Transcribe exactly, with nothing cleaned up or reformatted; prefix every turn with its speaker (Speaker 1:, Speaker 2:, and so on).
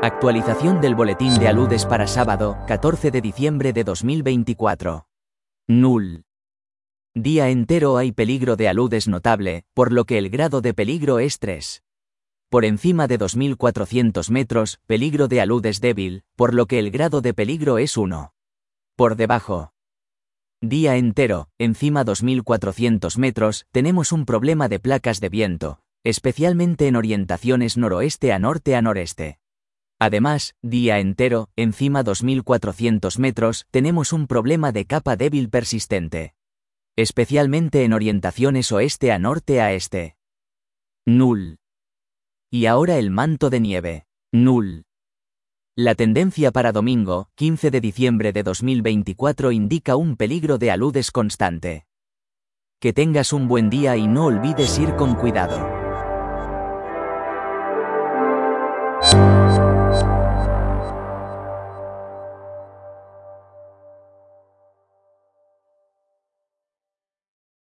Speaker 1: Actualización del boletín de aludes para sábado, catorce de diciembre de dos mil veinticuatro. Null. Día entero hay peligro de aludes notable, por lo que el grado de peligro es tres. Por encima de dos mil cuatrocientos metros, peligro de aludes débil, por lo que el grado de peligro es uno. Por debajo. Día entero, encima dos mil cuatrocientos metros, tenemos un problema de placas de viento, especialmente en orientaciones noroeste a norte a noreste. Además, día entero, encima dos mil cuatrocientos metros, tenemos un problema de capa débil persistente. Especialmente en orientaciones oeste a norte a este. Null. Y ahora el manto de nieve. Null. La tendencia para domingo, quince de diciembre de dos mil veinticuatro indica un peligro de aludes constante. Que tengas un buen día y no olvides ir con cuidado.